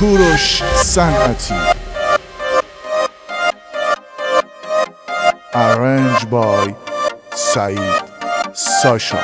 کوروش صنعتی. Arranged by سعید ساشا.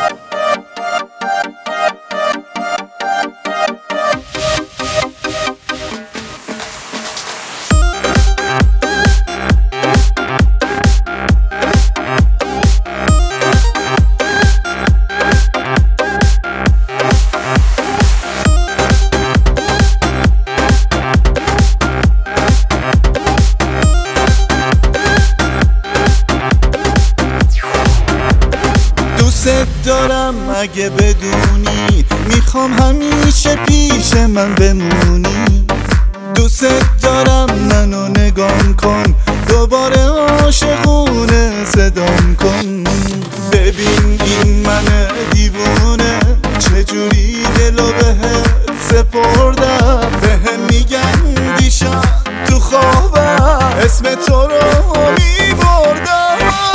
دوست دارم اگه بدونی، میخوام همیشه پیش من بمونی. دوست دارم منو نگام کن، دوباره عاشقونه صدام کن. ببین این من دیوونه، چجوری دلو بهت سپردم. بهم میگن دیشب تو خوابم اسم تو رو میبردم.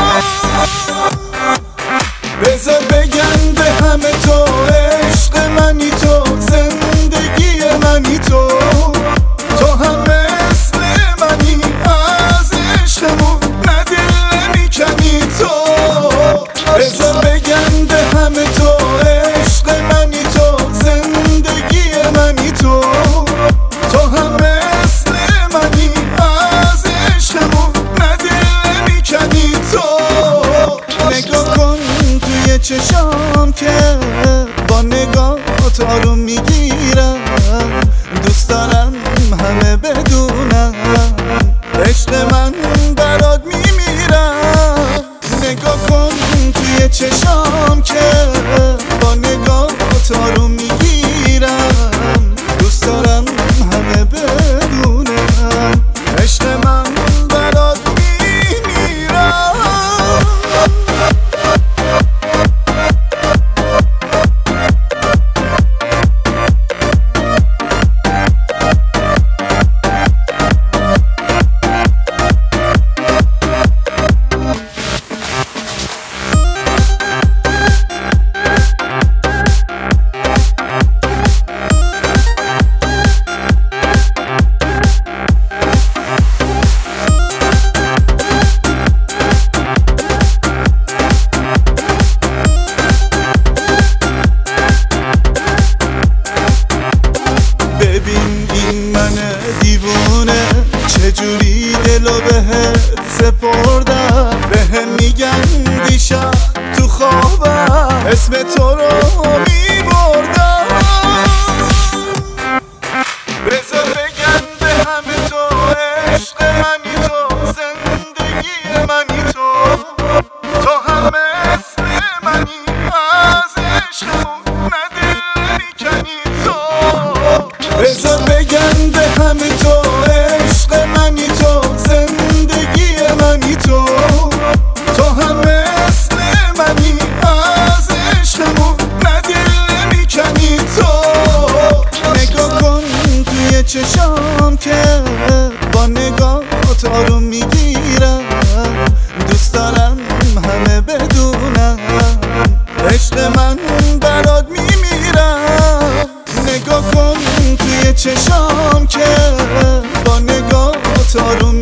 بذار بگم به همه تو عشق منی، تو زندگی منی، تو هم مثل منی، از عشقمون نه دل میکنی تو. بذار بگم به همه تو عشق منی، تو زندگی منی، تو هم مثل منی، از عشقمون نه دل میکنی تو. نگاه کن توی چشام که با نگاهت آروم میگیرم. دوست دارم همه بدونم عشق من برات میمیرم. نگاه کن توی چشام که با نگاهت آروم میگیرم. دوست دارم همه بدونم عشق من برات میمیرم. ببین این من دیوونه، چجوری دلو بهت سپردم. بهم میگن دیشب تو خوابم اسم تو رو میبردم. بذار بگم به همه تو عشق منی، تو زندگی منی، تو هم مثل منی، از عشقمون نه دل میکنی تو. بذار بگم به همه تو عشق منی، تو زندگی منی، تو هم مثل منی، از عشقمون نه دل میکنی تو. نگاه کن توی چشام که با نگاهت آروم میگیرم. دوست دارم همه بدونم عشق من برات میمیرم. نگاه کن توی چشام که با نگاهت آروم